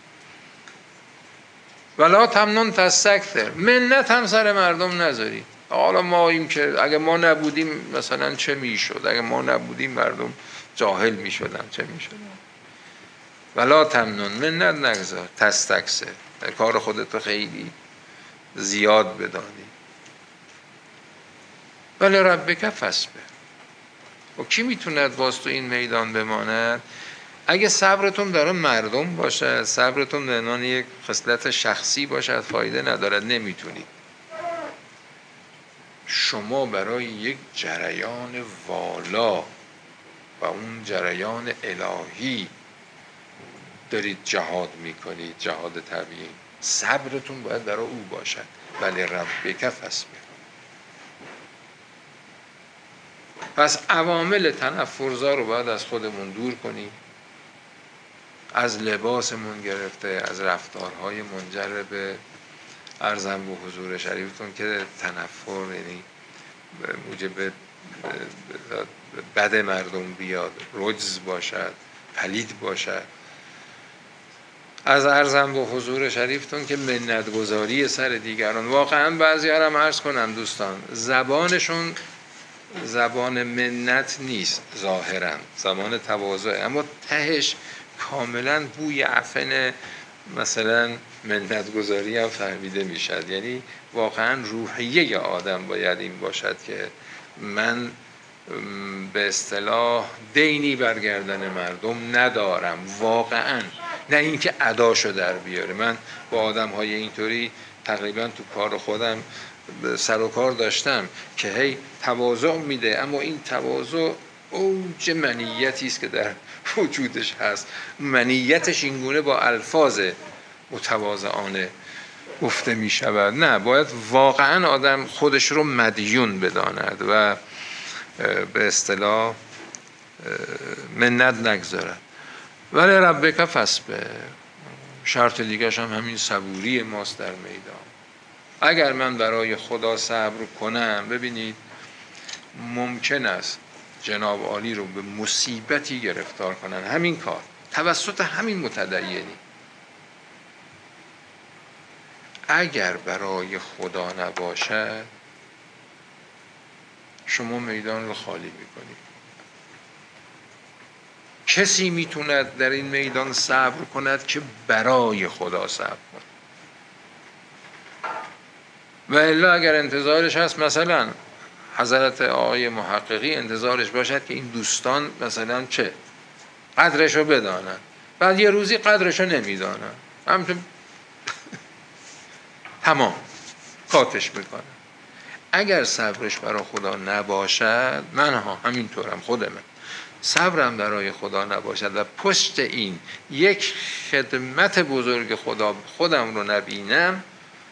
ولا تمنن تستکثر، منت هم سر مردم نذاری. حالا ما این که اگه ما نبودیم مثلا چه میشد، اگه ما نبودیم مردم جاهل میشدن چه میشدن. ولا تمنن، منت نگذار، تستکثر، کار خودتو خیلی زیاد بدانی. ولی ربک فاصبر. و کی میتوند باز تو این میدان بماند؟ اگه صبرتون برای مردم باشه، صبرتون به عنوان یک خصلت شخصی باشه، فایده ندارد، نمیتونید. شما برای یک جریان والا و اون جریان الهی دارید جهاد میکنید، جهاد طبیعی، صبرتون باید برای او باشد. ولی ربک فاصبر. پس عوامل تنفرزا رو باید از خودمون دور کنیم، از لباسمون گرفته، از رفتارهای منجر به عرضم به حضور شریفتون که تنفر، یعنی موجب بد مردم بیاد، رجز باشد، پلید باشد. از عرضم به حضور شریفتون که منتگذاری سر دیگران. واقعا بعضی ها هم عرض کنم دوستان، زبانشون زبان منت نیست، ظاهرا زبان تواضع، اما تهش کاملا بوی عفن مثلا منتگذاری هم فهمیده میشد. یعنی واقعا روحیه آدم باید این باشد که من به اصطلاح دینی برگردن مردم ندارم، واقعا، نه اینکه اداشو در بیاره. من با آدم های اینطوری تقریبا تو کار خودم سر و کار داشتم که هی تواضع میده، اما این تواضع اوج منیتی است که در وجودش هست. منیتش اینگونه با الفاظ متواضعانه گفته می شود. نه، باید واقعا آدم خودش رو مدیون بداند و به اصطلاح منت نگذارد. ولی ربک فاصبر، شرط دیگرش هم همین صبوری ماست در میدان. اگر من برای خدا صبر کنم، ببینید ممکن است جناب عالی رو به مصیبتی گرفتار کنن، همین کار توسط همین متدینی. اگر برای خدا نباشد، شما میدان رو خالی میکنید. کسی میتوند در این میدان صبر کند که برای خدا صبر کند. و الا اگر انتظارش هست مثلا حضرت آقای محققی انتظارش باشد که این دوستان مثلا چه قدرشو بدانن، بعد یه روزی قدرشو نمیدانن، همینطور تمام کاتش میکنن. اگر صبرش برای خدا نباشد، من ها همینطورم، خودم صبرم برای خدا نباشد و پشت این یک خدمت بزرگ خدا خودم رو نبینم،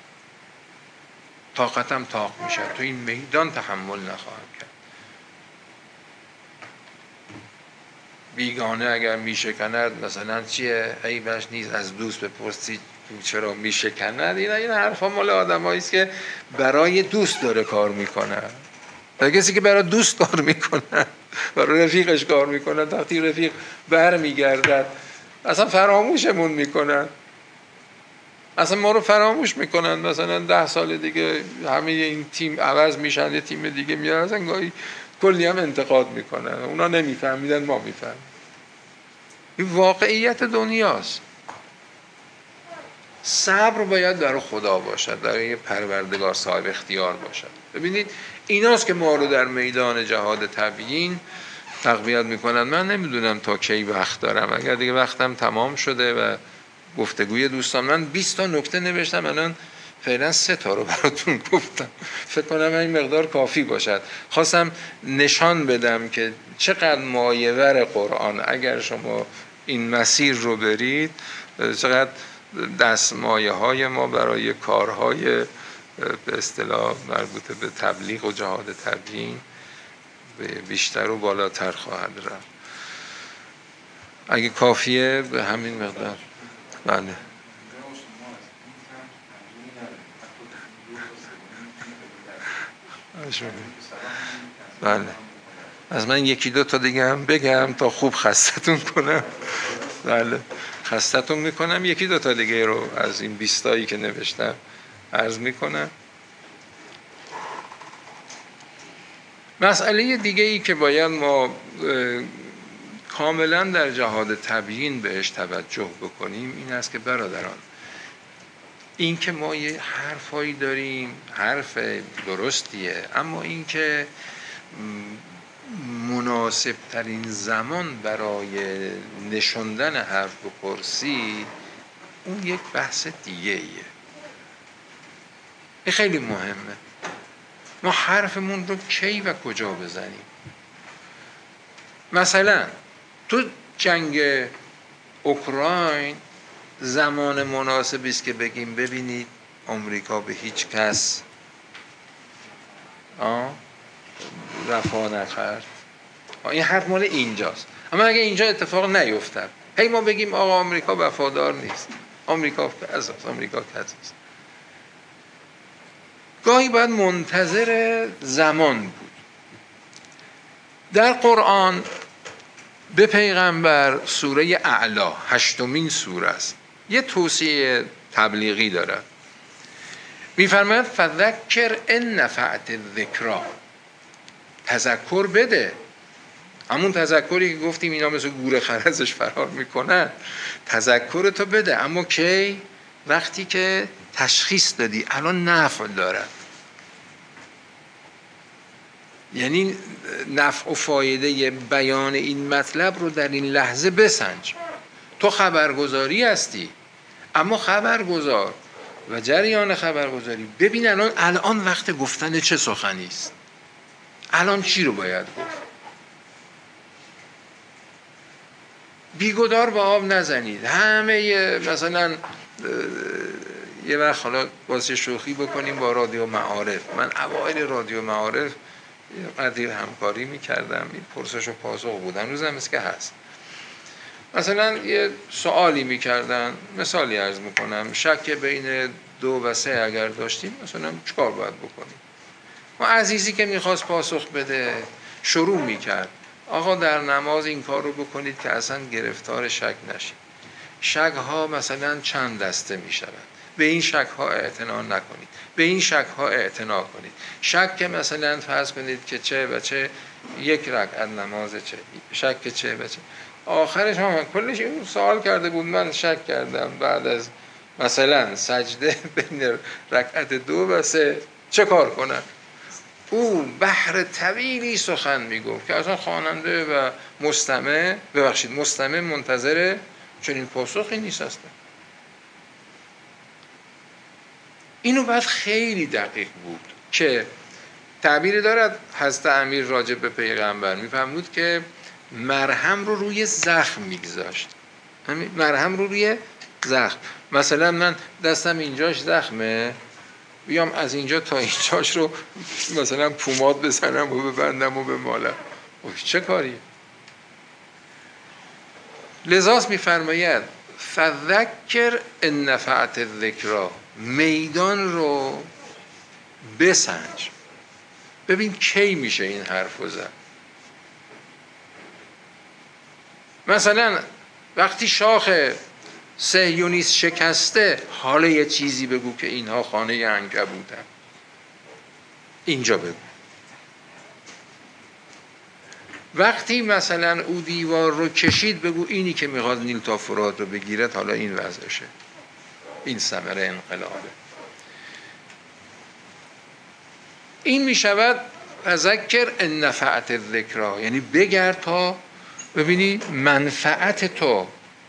طاقتم طاق میشه، تو این میدان تحمل نخواهم کرد. بیگانه اگر میشکند مثلا چیه عیبش نیست، از دوست بپرسی چرا میشکند. این این حرفا مال آدمایی است که برای دوست داره کار میکنه. تا کسی که برای دوست کار میکنه، برای رفیقش کار میکنه، وقتی رفیق برمیگردد اصلا فراموشمون میکنن، اصلا ما رو فراموش میکنن. مثلا ده سال دیگه همه این تیم عوض میشن، یه تیم دیگه میاد، اصلا گاهی کلی هم انتقاد میکنن. اونا نمیفهمیدن، ما میفهمیم. این واقعیت دنیاست. صبر باید برای خدا باشد، برای پروردگار صاحب اختیار باشد. ببینید ایناست که ما رو در میدان جهاد تبیین تقویت میکنن. من نمیدونم تا کی وقت دارم، اگر دیگه وقتم تمام شده و گفتگوی دوستان، من بیست تا نکته نوشتم، الان فعلا سه تا رو براتون گفتم، فکر کنم این مقدار کافی باشد. خواستم نشان بدم که چقدر مایه‌ور قرآن، اگر شما این مسیر رو برید، چقدر دستمایه های ما برای کارهای به اصطلاح مربوط به تبلیغ و جهاد تبیین بیشتر و بالاتر خواهد رفت. اگه کافیه به همین مقدار. بله بله از من یکی دو تا دیگه هم بگم تا خوب خستتون کنم. بله خستتون میکنم. یکی دو تا دیگه رو از این بیستایی که نوشتم عرض میکنم. مسئله دیگه ای که باید ما کاملا در جهاد تبیین بهش توجه بکنیم این است که برادران، این که ما یه حرفایی داریم حرف درستیه، اما این که مناسب ترین زمان برای نشوندن حرف و پرسی اون یک بحث دیگه ایه. این خیلی مهمه. ما حرفمون رو کی و کجا بزنیم؟ مثلا تو جنگ اوکراین زمان مناسبی است که بگیم ببینید آمریکا به هیچ کس وفا نکرد. این حرف مال اینجاست. اما اگه اینجا اتفاق نیفتد هی ما بگیم آقا آمریکا وفادار نیست، آمریکا کذاست، آمریکا کذاست. گاهی باید منتظر زمان بود. در قرآن به پیغمبر سوره اعلی هشتمین سوره است، یه توصیه تبلیغی داره. میفرماید فذکر ان نفعت الذکری، تذکر بده. همون تذکری که گفتیم اینا مثل گور خرزش فرار میکنن، تذکر تو بده. اما کی؟ وقتی که تشخیص دادی الان نفع داره، یعنی نفع و فایده بیان این مطلب رو در این لحظه بسنج. تو خبرگزاری هستی، اما خبرگزار و جریان خبرگزاری ببین الان الان وقت گفتن چه سخنی است، الان چی رو باید گفت. بیگدار به آب نزنید. همه مثلا یه وقت حالا واسه شوخی بکنیم با رادیو معارف، من اوایل رادیو معارف قدیر همکاری میکردم، این پرسش و پاسخ بودن، روز هم است که هست. مثلا یه سوالی میکردن، مثالی عرض میکنم، شک بین دو و سه اگر داشتیم مثلا چیکار باید بکنیم؟ ما عزیزی که میخواست پاسخ بده شروع میکرد آقا در نماز این کار رو بکنید که اصلا گرفتار شک نشید. شک ها مثلا چند دسته میشوند، به این شک ها اعتنا نکنید، به این شک ها اعتنا کنید. شک که مثلا فرض کنید که چه و چه یک رکعت نماز چه، شک که چه و چه. آخرش هم کلش این سوال کرده بود، من شک کردم بعد از مثلا سجده بین رکعت دو و سه چه کار کنن. او بحر طویلی سخن میگفت که اصلا خواننده و مستمع ببخشید مستمع منتظر چنین پاسخی نیست اصلا. اینو باید خیلی دقیق بود که تعبیری دارد حضرت امیر راجع به پیغمبر میفهمود که مرهم رو روی زخم میگذاشت. مرهم رو روی زخم. مثلا من دستم اینجاش زخمه، بیام از اینجا تا اینجاش رو مثلا پوماد بزنم و ببندم و بمالم، چه کاری؟ لذاست میفرماید فذکر ان نفعت الذکری، میدان رو بسنج، ببین کی میشه این حرف زد. مثلا وقتی شاخ صهیونیست شکسته حالا یه چیزی بگو که اینها خانه عنکبوتن، اینجا بگو. وقتی مثلا او دیوار رو کشید بگو اینی که میخواد نیل تا فرات رو بگیرد حالا این وضعشه. این ثمره انقلابه. این می شود فذکر ان نفعت الذکری، یعنی بگرد تا ببینی منفعت تو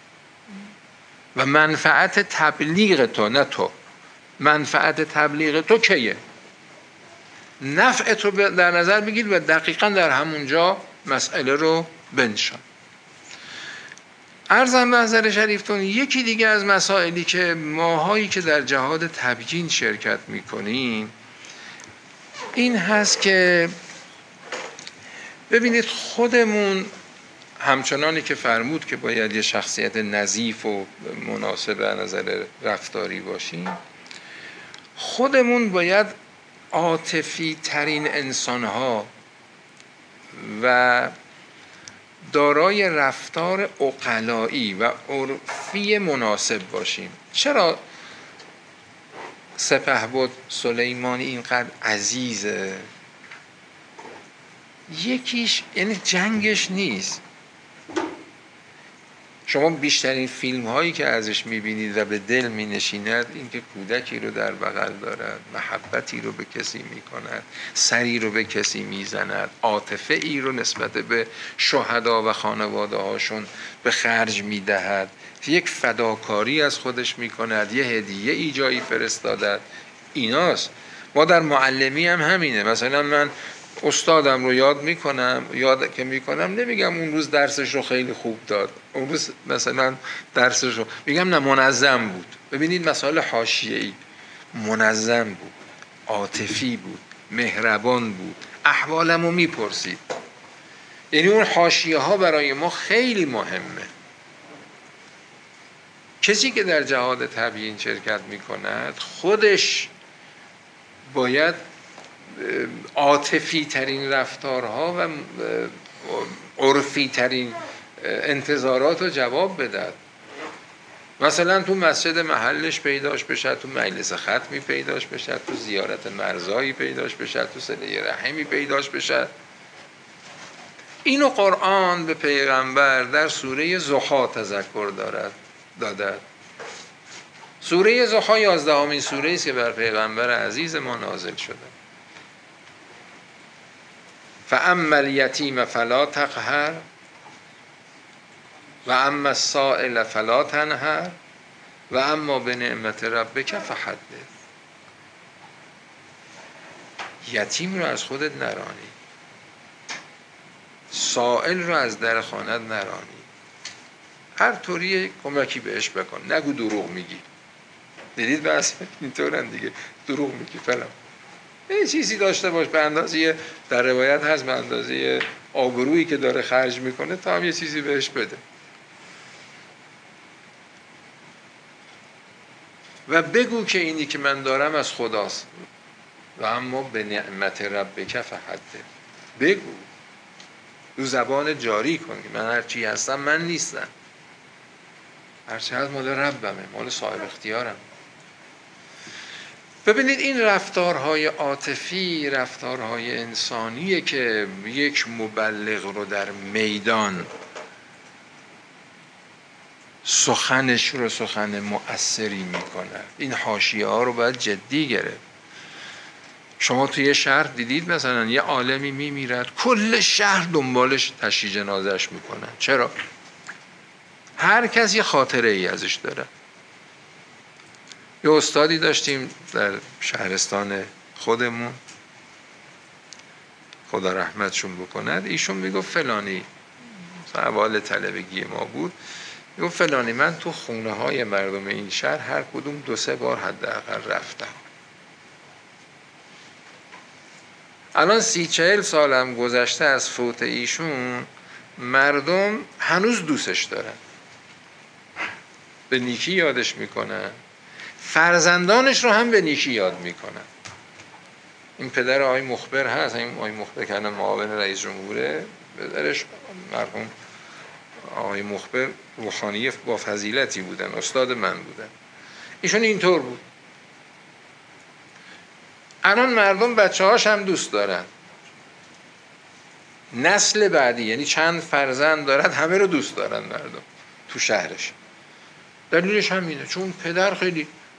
و منفعت تبلیغ تو، نه تو، منفعت تبلیغ تو کیه، نفع تو در نظر بگیر و دقیقا در همونجا مسئله رو بنشان. عرضم به حضرت شریفتون یکی دیگه از مسائلی که ماهایی که در جهاد تبیین شرکت میکنیم این هست که ببینید خودمون همچنانی که فرمود که باید یه شخصیت نظیف و مناسب از نظر رفتاری باشیم، خودمون باید عاطفی ترین انسان ها و دارای رفتار عقلایی و عرفی مناسب باشیم. چرا سپهبد سلیمانی اینقدر عزیزه؟ یکیش یعنی جنگش نیست. شما بیشترین فیلم هایی که ازش میبینید و به دل مینشیند این که کودکی رو در بغل دارد، محبتی رو به کسی میکند، سری رو به کسی میزند، عاطفه ای رو نسبت به شهدا و خانواده هاشون به خرج میدهد، یک فداکاری از خودش میکند، یه هدیه ای جایی فرستادد. ایناست. ما در معلمی هم همینه. مثلا من استادم رو یاد میکنم، یاد که میکنم نمیگم اون روز درسش رو خیلی خوب داد، اون روز مثلا درسش رو میگم نه منظم بود. ببینید مسائل حاشیه‌ای، منظم بود، عاطفی بود، مهربان بود، احوالم رو میپرسید. یعنی اون حاشیه ها برای ما خیلی مهمه. کسی که در جهاد تبیین شرکت میکند خودش باید عاطفی ترین رفتارها و عرفی ترین انتظارات رو جواب بدهد. مثلا تو مسجد محلش پیداش بشه، تو مجلس ختمی پیداش بشه، تو زیارت مرزایی پیداش بشه، تو صله رحمی پیداش بشه. اینو قرآن به پیغمبر در سوره ضحی تذکر دارد دادد. سوره ضحی یازدهمین سوره است که بر پیغمبر عزیز ما نازل شده. فاما الیتیم فلا تقهر و اما السائل فلا تنهر و اما بنعمت ربک فحدث. یتیم رو از خودت نرانی، سائل رو از در خانت نرانی، هر طوری کمکی بهش بکن، نگو دروغ میگی. دیدید بس اینطورن دیگه، دروغ میگی فلان. یه چیزی داشته باش به اندازه، در روایت هست به اندازه آبرویی که داره خرج میکنه تا هم یه چیزی بهش بده. و بگو که اینی که من دارم از خداست و اما به نعمت ربک فحدث. بگو، رو زبان جاری کن که من هرچی هستم من نیستم، هرچی هست مال ربمه، مال صاحب اختیارم. ببینید این رفتارهای عاطفی، رفتارهای انسانیه که یک مبلغ رو در میدان سخنش رو سخن مؤثری میکنه. این حاشیه ها رو باید جدی گرفت. شما توی یه شهر دیدید مثلا یه عالمی میمیرد، کل شهر دنبالش تشییع جنازه‌اش میکنن. چرا؟ هر کس یه خاطره ای ازش داره. یه استادی داشتیم در شهرستان خودمون، خدا رحمتشون بکند، ایشون میگفت فلانی، اول طلبگی ما بود، میگفت فلانی من تو خونه های مردم این شهر هر کدوم دو سه بار حداقل رفتم. الان سی چهل سالم گذشته از فوت ایشون، مردم هنوز دوستش دارن، به نیکی یادش میکنن، فرزندانش رو هم به نیکی یاد میکنن. این پدر آقای مخبر هست، این آقای مخبر که الان معاون رئیس جمهوره، پدرش مرحوم آقای مخبر روحانی با فضیلتی بودن، استاد من بودن. ایشون اینطور بود. الان مردم بچه هاش هم دوست دارن، نسل بعدی یعنی چند فرزند دارد همه رو دوست دارن مردم تو شهرش. دلیلش همینه، چون پدر خیلی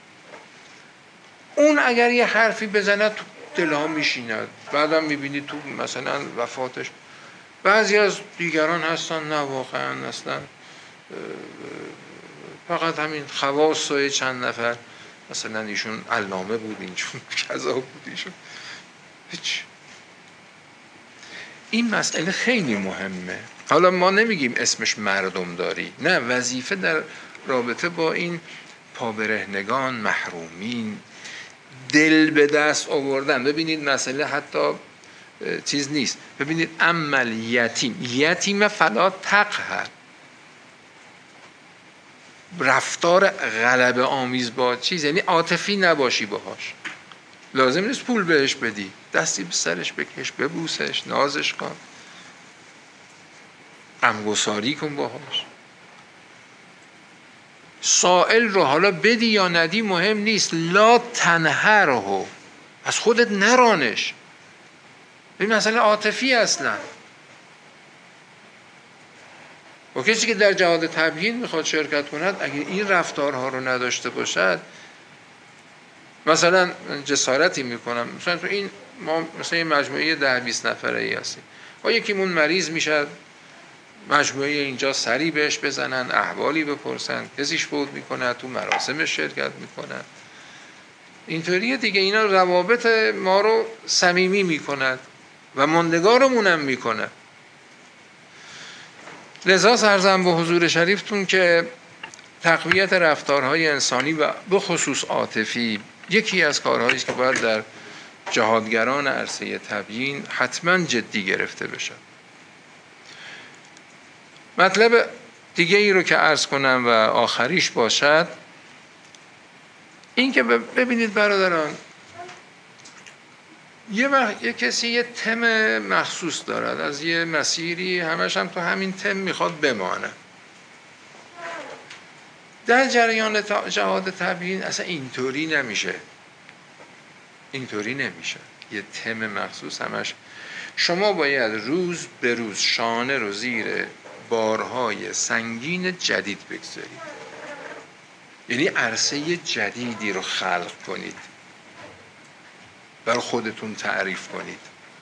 اون اگر یه حرفی بزنه تو دلها میشیند، بعدم میبینی تو مثلا وفاتش بعضی از دیگران هستن نه واقعا اصلا فقط همین خواص و چند نفر مثلا ایشون علامه بود، اینشون کذا بود، ایشون هیچ. این مسئله خیلی مهمه. حالا ما نمیگیم اسمش مردم داری، نه، وظیفه در رابطه با این پابرهنگان، محرومین، دل به دست آوردن. ببینید مسئله حتی چیز نیست. ببینید عمل یتیم، یتیم فلا تقهر، رفتار غلبه آمیز با چیز، یعنی عاطفی نباشی باهاش. لازم نیست پول بهش بدی، دستی به سرش بکش، ببوسش، نازش کن، غمگساری کن باهاش. سائل رو حالا بدی یا ندی مهم نیست، لا تنهره، از خودت نرانش. این مسئله عاطفی اصلا. و کسی که در جهاد تبیین میخواد شرکت کند اگه این رفتارها رو نداشته باشد، مثلا جسارتی میکنم، مثلا تو این ما مثلا یه مجموعه ده بیست نفره ای هستیم، با یکیمون مریض میشد، مجموعه اینجا سری بهش بزنن، احوالی بپرسن، کسیش فوت میکنه، تو مراسمش شرکت میکنن، اینطوریه دیگه. اینا روابط ما رو صمیمی میکند و ماندگارمون هم میکنه. لذا سرزم به حضور شریفتون که تقویت رفتارهای انسانی و به خصوص عاطفی یکی از کارهایی است که باید در جهادگران عرصه تبیین حتما جدی گرفته بشه. مطلب دیگه ای رو که عرض کنم و آخریش باشد این که ببینید برادران، یه وقت یه کسی یه تم مخصوص دارد از یه مسیری، همش هم تو همین تم میخواد بمانه. در جریان جهاد تبیین اصلا اینطوری نمیشه، اینطوری نمیشه. یه تم مخصوص همش شما باید روز به روز شانه رو زیر بارهای سنگین جدید بگذارید، یعنی عرصه جدیدی رو خلق کنید، برای خودتون تعریف کنید.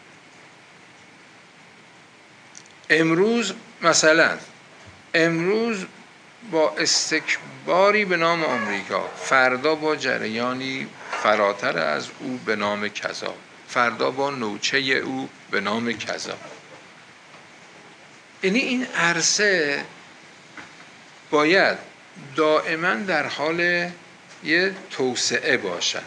امروز مثلا امروز با استکباری به نام آمریکا، فردا با جریانی فراتر از او به نام کذا، فردا با نوچه او به نام کذا. یعنی این عرصه باید دائما در حال یه توسعه باشد.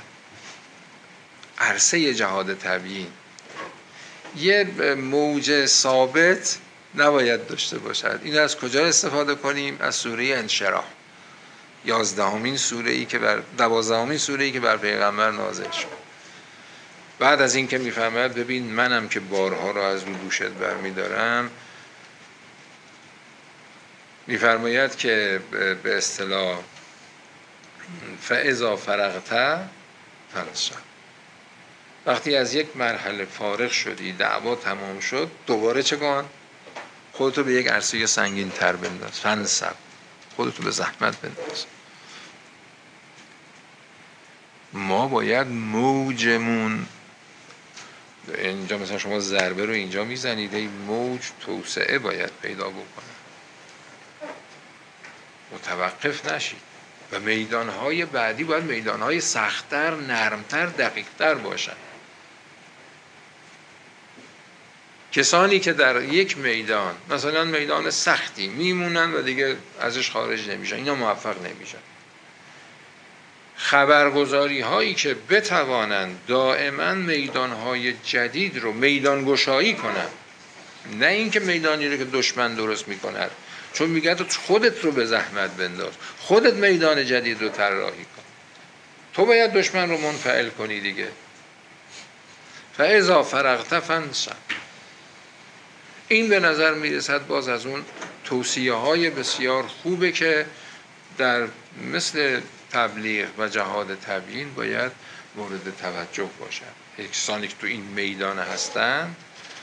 عرصه جهاد تبیین یه موج ثابت نباید داشته باشد. این از کجا استفاده کنیم؟ از سوره انشراح، یازدهمین سوره ای که بر دوازدهمین سوره ای که بر پیغمبر نازل شد. بعد از این که میفهمد ببین منم که بارها را از رو دوشت برمیدارم، میفرماید که به اصطلاح فاذا فرغت فانصب، وقتی از یک مرحله فارغ شدی، دعوا تمام شد، دوباره چه کن؟ خودتو به یک عرصه سنگین تر بنداز، فانصب، خودتو به زحمت بنداز. ما باید موجمون، اینجا مثلا شما ضربه رو اینجا میزنید، این موج توسعه باید پیدا بکنه، متوقف نشید. و میدانهای بعدی باید میدانهای سخت‌تر، نرمتر، دقیق‌تر باشن. کسانی که در یک میدان مثلا میدان سختی میمونن و دیگه ازش خارج نمیشن، اینا موفق نمیشن. خبرگزاری هایی که بتوانند دائما میدان های جدید رو میدان گشایی کنن، نه اینکه میدانی رو که دشمن درست میکند، چون میگه تو خودت رو به زحمت بنداز، خودت میدان جدید رو طراحی کن، تو باید دشمن رو منفعل کنی دیگه. فاذا فرغت فانصب. این به نظر میرسد باز از اون توصیه های بسیار خوبه که در مثل تبلیغ و جهاد تبیین باید مورد توجه باشد. کسانی که تو این میدان هستند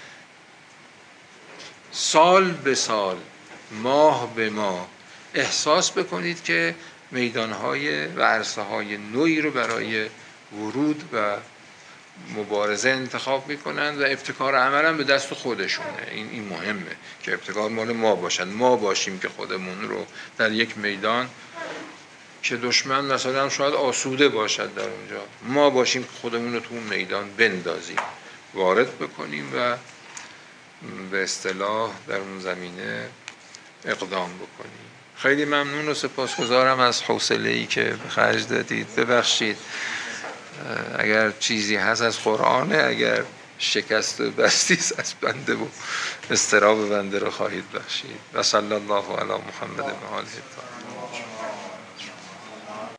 سال به سال، ماه به ماه احساس بکنید که میدانهای و عرصه‌های نوعی رو برای ورود و مبارزه انتخاب میکنن و ابتکار عمل هم به دست خودشونه. این این مهمه که ابتکار مال ما باشد، ما باشیم که خودمون رو در یک میدان که دشمن مثلا شاید آسوده باشد در اونجا، ما باشیم که خودمون رو تو اون میدان بندازیم، وارد بکنیم و به اصطلاح در اون زمینه اقدام بکنیم. خیلی ممنون و سپاسگزارم از حوصله‌ای که به خرج دادید. ببخشید اگر چیزی هست از قرآنه، اگر شکست و بستیز از بنده و استراب بنده رو خواهید بخشید. و صلی الله علی محمد و آله الطاهرین.